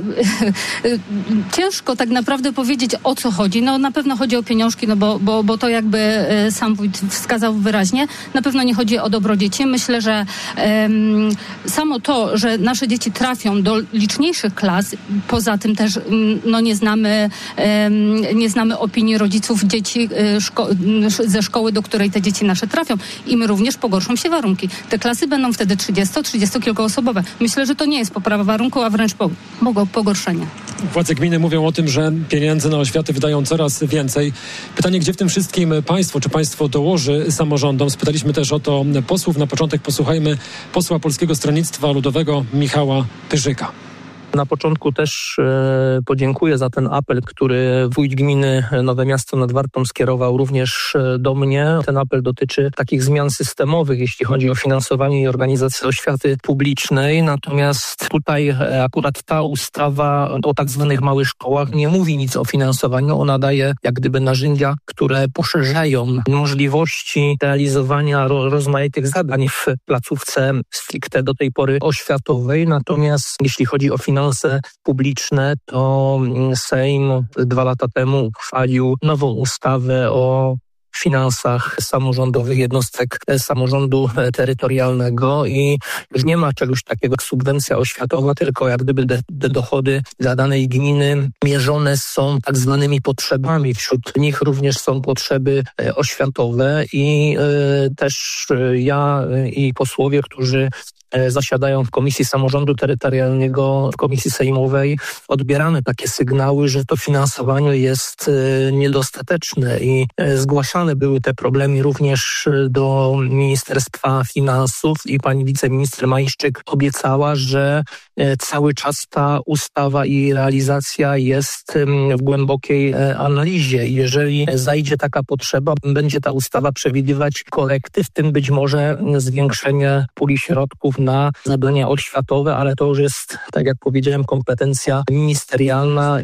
ciężko tak naprawdę powiedzieć, o co chodzi. No na pewno chodzi o pieniążki, no bo, bo, bo to jakby sam wójt wskazał wyraźnie. Na pewno nie chodzi o dobro dzieci. Myślę, że um, samo to, że nasze dzieci trafią do liczniejszych klas, poza tym też no nie znamy, um, nie znamy opinii rodziców dzieci szko- ze szkoły, do której te dzieci nasze trafią. I my również pogorszą się warunki. Te klasy będą wtedy trzydziesto-trzydziestokilkuosobowe. Myślę, że to nie jest poprawa warunku, a wręcz po, pogorszenie. Władze gminy mówią o tym, że pieniędzy na oświatę wydają coraz więcej. Pytanie, gdzie w tym wszystkim państwo, czy państwo dołoży samorządom? Spytaliśmy też o to posłów. Na początek posłuchajmy posła Polskiego Stronnictwa Ludowego Michała Pyrzyka. Na początku też e, podziękuję za ten apel, który wójt gminy Nowe Miasto nad Wartą skierował również e, do mnie. Ten apel dotyczy takich zmian systemowych, jeśli chodzi o finansowanie i organizację oświaty publicznej. Natomiast tutaj e, akurat ta ustawa o tak zwanych małych szkołach nie mówi nic o finansowaniu. Ona daje jak gdyby narzędzia, które poszerzają możliwości realizowania ro, rozmaitych zadań w placówce stricte do tej pory oświatowej. Natomiast jeśli chodzi o finansowanie publiczne, to Sejm dwa lata temu uchwalił nową ustawę o finansach samorządowych jednostek samorządu terytorialnego i już nie ma czegoś takiego jak subwencja oświatowa, tylko jak gdyby te, te dochody dla danej gminy mierzone są tak zwanymi potrzebami. Wśród nich również są potrzeby oświatowe i y, też ja i posłowie, którzy zasiadają w Komisji Samorządu Terytorialnego, w Komisji Sejmowej, odbieramy takie sygnały, że to finansowanie jest niedostateczne i zgłaszane były te problemy również do Ministerstwa Finansów i pani wiceminister Majszczyk obiecała, że cały czas ta ustawa i realizacja jest w głębokiej analizie. Jeżeli zajdzie taka potrzeba, będzie ta ustawa przewidywać korekty, w tym być może zwiększenie puli środków na zadania oświatowe, ale to już jest, tak jak powiedziałem, kompetencja ministerialna.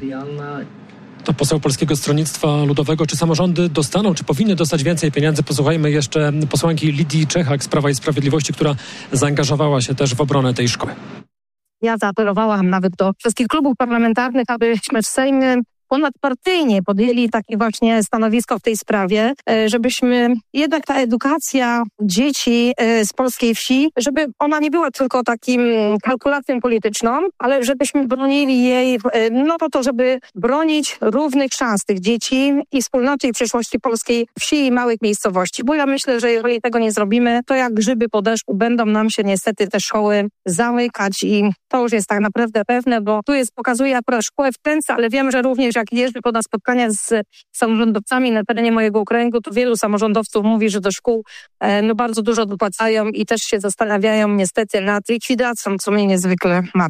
To poseł Polskiego Stronnictwa Ludowego. Czy samorządy dostaną, czy powinny dostać więcej pieniędzy? Posłuchajmy jeszcze posłanki Lidii Czechak z Prawa i Sprawiedliwości, która zaangażowała się też w obronę tej szkoły. Ja zaapelowałam nawet do wszystkich klubów parlamentarnych, abyśmy w Sejmie ponadpartyjnie podjęli takie właśnie stanowisko w tej sprawie, żebyśmy jednak ta edukacja dzieci z polskiej wsi, żeby ona nie była tylko takim kalkulacją polityczną, ale żebyśmy bronili jej, no po to, żeby bronić równych szans tych dzieci i wspólnoty i przyszłości polskiej wsi i małych miejscowości. Bo ja myślę, że jeżeli tego nie zrobimy, to jak grzyby po deszczu będą nam się niestety te szkoły zamykać i to już jest tak naprawdę pewne, bo tu jest, pokazuje akurat szkołę w Klęce, ale wiem, że również jak jeżdżę po na spotkania z samorządowcami na terenie mojego okręgu, to wielu samorządowców mówi, że do szkół e, no bardzo dużo dopłacają i też się zastanawiają niestety nad likwidacją, co mnie niezwykle martwi.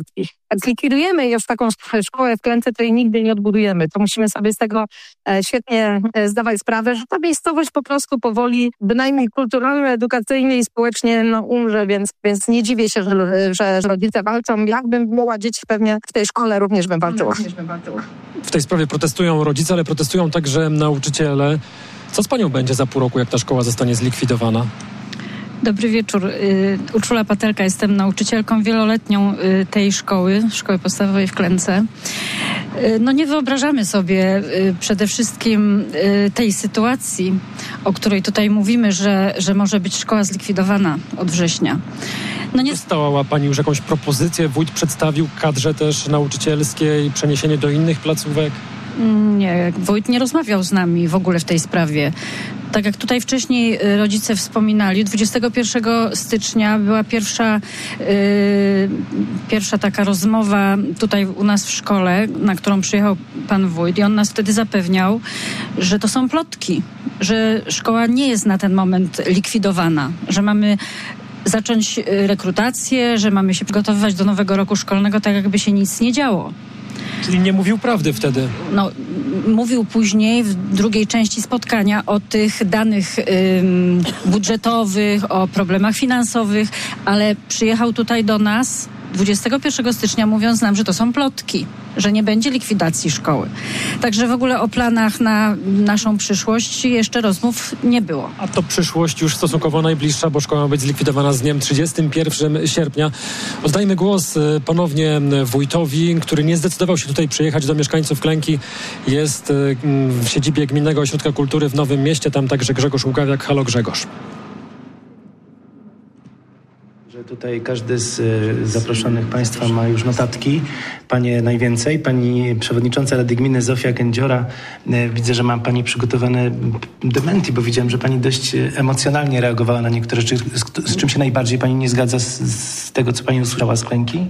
Jak zlikwidujemy już taką szkołę w Klęce, to jej nigdy nie odbudujemy. To musimy sobie z tego świetnie zdawać sprawę, że ta miejscowość po prostu powoli, bynajmniej kulturalnie, edukacyjnie i społecznie no, umrze, więc, więc nie dziwię się, że, że rodzice walczą. Jakbym miała dzieci, pewnie w tej szkole również bym walczyła. W tej sprawie protestują rodzice, ale protestują także nauczyciele. Co z panią będzie za pół roku, jak ta szkoła zostanie zlikwidowana? Dobry wieczór. Urszula Patelka, jestem nauczycielką wieloletnią tej szkoły, szkoły podstawowej w Klęce. No nie wyobrażamy sobie przede wszystkim tej sytuacji, o której tutaj mówimy, że, że może być szkoła zlikwidowana od września. No nie... Dostała pani już jakąś propozycję? Wójt przedstawił kadrze też nauczycielskiej, przeniesienie do innych placówek? Nie, wójt nie rozmawiał z nami w ogóle w tej sprawie. Tak jak tutaj wcześniej rodzice wspominali, dwudziestego pierwszego stycznia była pierwsza, yy, pierwsza taka rozmowa tutaj u nas w szkole, na którą przyjechał pan wójt i on nas wtedy zapewniał, że to są plotki, że szkoła nie jest na ten moment likwidowana, że mamy zacząć rekrutację, że mamy się przygotowywać do nowego roku szkolnego, tak jakby się nic nie działo. Czyli nie mówił prawdy wtedy? No, mówił później w drugiej części spotkania o tych danych ym, budżetowych, o problemach finansowych, ale przyjechał tutaj do nas dwudziestego pierwszego stycznia mówiąc nam, że to są plotki, że nie będzie likwidacji szkoły. Także w ogóle o planach na naszą przyszłość jeszcze rozmów nie było. A to przyszłość już stosunkowo najbliższa, bo szkoła ma być zlikwidowana z dniem trzydziestego pierwszego sierpnia. Oddajmy głos ponownie wójtowi, który nie zdecydował się tutaj przyjechać do mieszkańców Klęki. Jest w siedzibie Gminnego Ośrodka Kultury w Nowym Mieście. Tam także Grzegorz Łukawiak. Halo Grzegorz. Tutaj każdy z zaproszonych państwa ma już notatki. Panie najwięcej. Pani przewodnicząca Rady Gminy Zofia Kędziora. Widzę, że ma pani przygotowane dementi, bo widziałem, że pani dość emocjonalnie reagowała na niektóre rzeczy. Z, z czym się najbardziej pani nie zgadza z, z tego, co pani usłyszała z Klęki?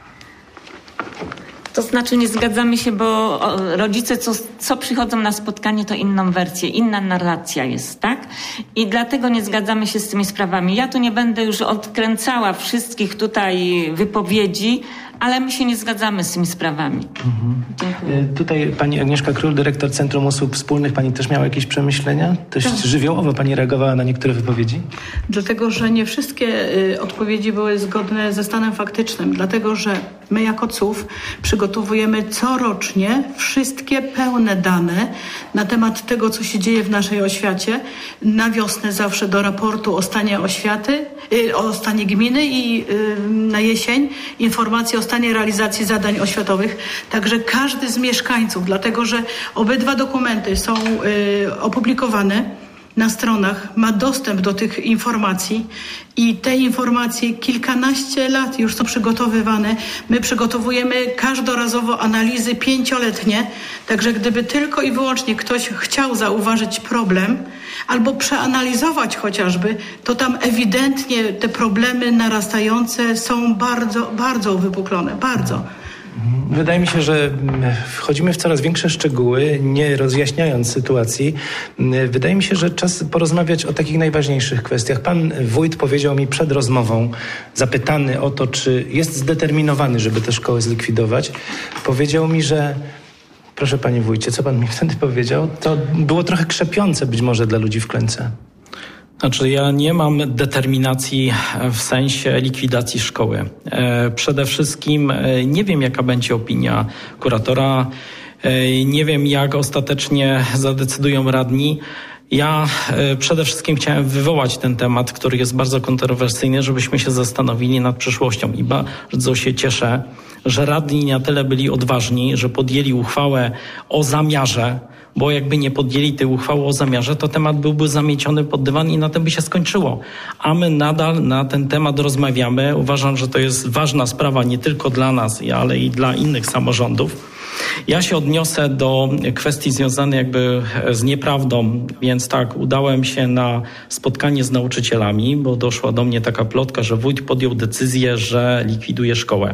To znaczy nie zgadzamy się, bo rodzice co, co przychodzą na spotkanie, to inną wersję, inna narracja jest, tak? I dlatego nie zgadzamy się z tymi sprawami. Ja tu nie będę już odkręcała wszystkich tutaj wypowiedzi, ale my się nie zgadzamy z tymi sprawami. Mhm. Dziękuję. Tutaj pani Agnieszka Król, dyrektor Centrum Usług Wspólnych. Pani też miała jakieś przemyślenia? Dość tak. żywiołowo pani reagowała na niektóre wypowiedzi? Dlatego, że nie wszystkie y, odpowiedzi były zgodne ze stanem faktycznym. Dlatego, że my jako C U F przygotowujemy corocznie wszystkie pełne dane na temat tego, co się dzieje w naszej oświacie. Na wiosnę zawsze do raportu o stanie oświaty, y, o stanie gminy i y, na jesień informacje o stanie realizacji zadań oświatowych. Także każdy z mieszkańców, dlatego że obydwa dokumenty są y, opublikowane na stronach, ma dostęp do tych informacji i te informacje kilkanaście lat już są przygotowywane. My przygotowujemy każdorazowo analizy pięcioletnie, także gdyby tylko i wyłącznie ktoś chciał zauważyć problem albo przeanalizować chociażby, to tam ewidentnie te problemy narastające są bardzo, bardzo uwypuklone, bardzo. Wydaje mi się, że wchodzimy w coraz większe szczegóły, nie rozjaśniając sytuacji. Wydaje mi się, że czas porozmawiać o takich najważniejszych kwestiach. Pan wójt powiedział mi przed rozmową, zapytany o to, czy jest zdeterminowany, żeby tę szkołę zlikwidować, powiedział mi, że proszę panie wójcie, co pan mi wtedy powiedział? To było trochę krzepiące być może dla ludzi w Klęce. Znaczy ja nie mam determinacji w sensie likwidacji szkoły. E, przede wszystkim e, nie wiem, jaka będzie opinia kuratora, e, nie wiem, jak ostatecznie zadecydują radni. Ja e, przede wszystkim chciałem wywołać ten temat, który jest bardzo kontrowersyjny, żebyśmy się zastanowili nad przyszłością i bardzo się cieszę, że radni na tyle byli odważni, że podjęli uchwałę o zamiarze, bo jakby nie podjęli tej uchwały o zamiarze, to temat byłby zamieciony pod dywan i na tym by się skończyło. A my nadal na ten temat rozmawiamy. Uważam, że to jest ważna sprawa nie tylko dla nas, ale i dla innych samorządów. Ja się odniosę do kwestii związanej jakby z nieprawdą, więc tak, udałem się na spotkanie z nauczycielami, bo doszła do mnie taka plotka, że wójt podjął decyzję, że likwiduje szkołę.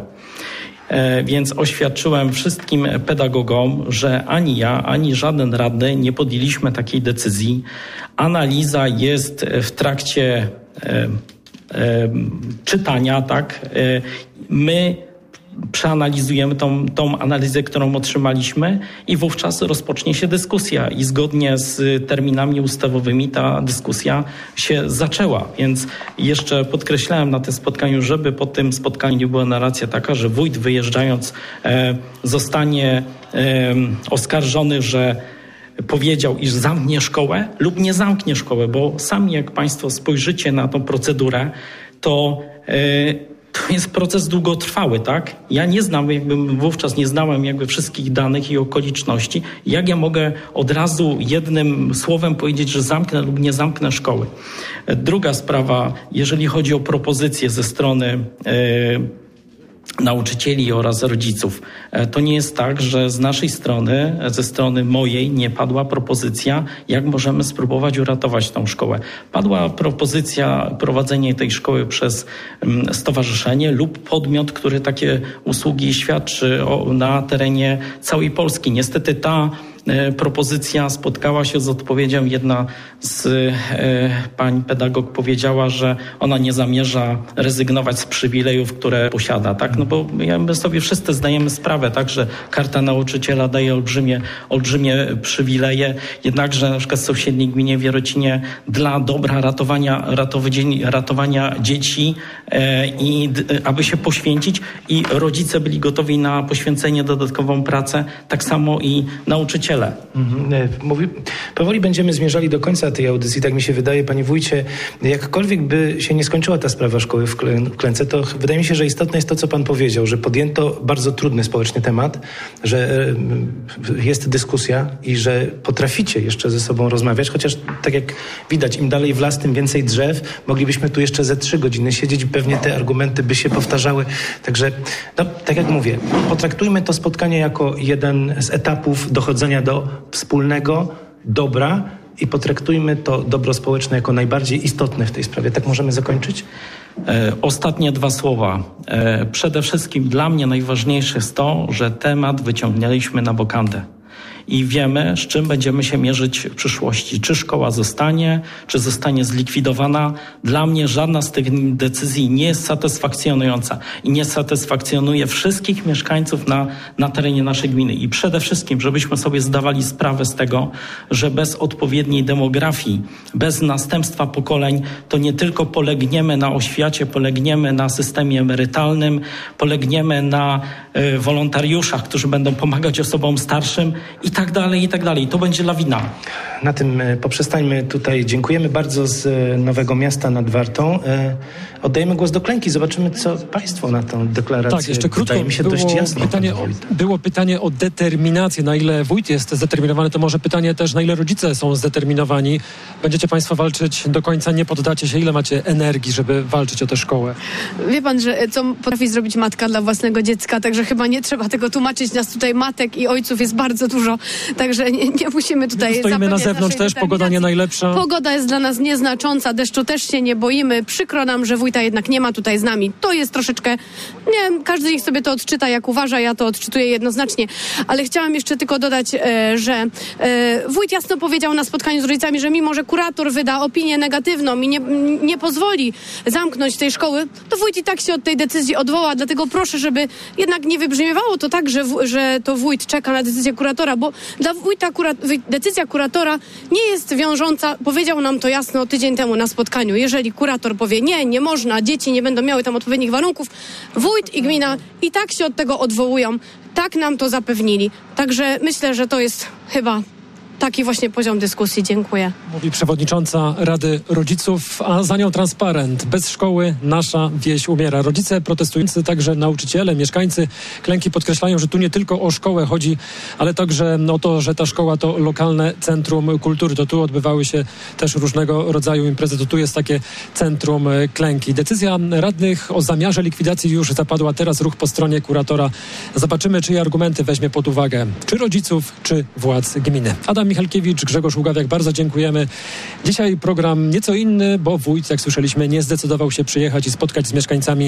Więc oświadczyłem wszystkim pedagogom, że ani ja, ani żaden radny nie podjęliśmy takiej decyzji. Analiza jest w trakcie e, e, czytania, tak. My przeanalizujemy tą, tą analizę, którą otrzymaliśmy i wówczas rozpocznie się dyskusja i zgodnie z terminami ustawowymi ta dyskusja się zaczęła. Więc jeszcze podkreślałem na tym spotkaniu, żeby po tym spotkaniu nie była narracja taka, że wójt wyjeżdżając e, zostanie e, oskarżony, że powiedział, iż zamknie szkołę lub nie zamknie szkołę, bo sami jak Państwo spojrzycie na tą procedurę, to e, to jest proces długotrwały, tak? Ja nie znam, jakby wówczas nie znałem jakby wszystkich danych i okoliczności. Jak ja mogę od razu jednym słowem powiedzieć, że zamknę lub nie zamknę szkoły? Druga sprawa, jeżeli chodzi o propozycje ze strony e, nauczycieli oraz rodziców. To nie jest tak, że z naszej strony, ze strony mojej nie padła propozycja, jak możemy spróbować uratować tą szkołę. Padła propozycja prowadzenia tej szkoły przez stowarzyszenie lub podmiot, który takie usługi świadczy o, na terenie całej Polski. Niestety ta propozycja spotkała się z odpowiedzią. Jedna z e, pań pedagog powiedziała, że ona nie zamierza rezygnować z przywilejów, które posiada, tak? No bo my sobie wszyscy zdajemy sprawę, tak, że Karta Nauczyciela daje olbrzymie, olbrzymie przywileje, jednakże na przykład w sąsiedniej gminie w Jarocinie dla dobra ratowania, ratowania, ratowania dzieci e, i d, aby się poświęcić i rodzice byli gotowi na poświęcenie, dodatkową pracę, tak samo i nauczyciele. Mhm. Mówi, powoli będziemy zmierzali do końca tej audycji, tak mi się wydaje, panie wójcie. Jakkolwiek by się nie skończyła ta sprawa szkoły w Klęce, to wydaje mi się, że istotne jest to, co pan powiedział, że podjęto bardzo trudny społecznie temat, że jest dyskusja i że potraficie jeszcze ze sobą rozmawiać, chociaż tak jak widać, im dalej w las, tym więcej drzew. Moglibyśmy tu jeszcze ze trzy godziny siedzieć i pewnie te argumenty by się powtarzały. Także, no, tak jak mówię, potraktujmy to spotkanie jako jeden z etapów dochodzenia do wspólnego dobra i potraktujmy to dobro społeczne jako najbardziej istotne w tej sprawie. Tak możemy zakończyć? E, ostatnie dwa słowa. E, przede wszystkim dla mnie najważniejsze jest to, że temat wyciągnęliśmy na wokandę. I wiemy, z czym będziemy się mierzyć w przyszłości. Czy szkoła zostanie, czy zostanie zlikwidowana. Dla mnie żadna z tych decyzji nie jest satysfakcjonująca i nie satysfakcjonuje wszystkich mieszkańców na, na terenie naszej gminy. I przede wszystkim, żebyśmy sobie zdawali sprawę z tego, że bez odpowiedniej demografii, bez następstwa pokoleń, to nie tylko polegniemy na oświacie, polegniemy na systemie emerytalnym, polegniemy na y, wolontariuszach, którzy będą pomagać osobom starszym i tak dalej, i tak dalej. To będzie lawina. Na tym poprzestańmy tutaj. Dziękujemy bardzo z Nowego Miasta nad Wartą. Oddajemy głos do Klęki. Zobaczymy, co państwo na tą deklarację. Tak, jeszcze krótko. Wydaje mi się było, dość jasno. Pytanie o, było pytanie o determinację. Na ile wójt jest zdeterminowany, to może pytanie też, na ile rodzice są zdeterminowani. Będziecie państwo walczyć do końca, nie poddacie się. Ile macie energii, żeby walczyć o tę szkołę? Wie pan, że co potrafi zrobić matka dla własnego dziecka, także chyba nie trzeba tego tłumaczyć. Nas tutaj matek i ojców jest bardzo dużo, także nie, nie musimy tutaj... Stoimy na zewnątrz też, pogoda nie najlepsza. Pogoda jest dla nas nieznacząca, deszczu też się nie boimy. Przykro nam, że wójta jednak nie ma tutaj z nami. To jest troszeczkę... Nie, każdy niech sobie to odczyta jak uważa, ja to odczytuję jednoznacznie. Ale chciałam jeszcze tylko dodać, e, że e, wójt jasno powiedział na spotkaniu z rodzicami, że mimo, że kurator wyda opinię negatywną i nie, nie pozwoli zamknąć tej szkoły, to wójt i tak się od tej decyzji odwoła. Dlatego proszę, żeby jednak nie wybrzmiewało to tak, że, w, że to wójt czeka na decyzję kuratora, bo dla wójta kura, decyzja kuratora nie jest wiążąca. Powiedział nam to jasno tydzień temu na spotkaniu. Jeżeli kurator powie nie, nie można, dzieci nie będą miały tam odpowiednich warunków, wójt i gmina i tak się od tego odwołują. Tak nam to zapewnili. Także myślę, że to jest chyba taki właśnie poziom dyskusji. Dziękuję. Mówi przewodnicząca Rady Rodziców, a za nią transparent. Bez szkoły nasza wieś umiera. Rodzice protestujący, także nauczyciele, mieszkańcy Klęki podkreślają, że tu nie tylko o szkołę chodzi, ale także o to, że ta szkoła to lokalne centrum kultury. To tu odbywały się też różnego rodzaju imprezy. To tu jest takie centrum Klęki. Decyzja radnych o zamiarze likwidacji już zapadła. Teraz ruch po stronie kuratora. Zobaczymy, czyje argumenty weźmie pod uwagę. Czy rodziców, czy władz gminy. Adam Michalkiewicz, Grzegorz Ługawiak, bardzo dziękujemy. Dzisiaj program nieco inny, bo wójt, jak słyszeliśmy, nie zdecydował się przyjechać i spotkać z mieszkańcami,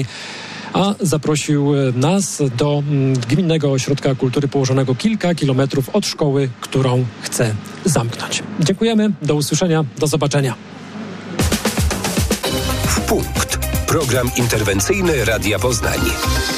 a zaprosił nas do Gminnego Ośrodka Kultury położonego kilka kilometrów od szkoły, którą chce zamknąć. Dziękujemy, do usłyszenia, do zobaczenia. W punkt. Program interwencyjny Radia Poznań.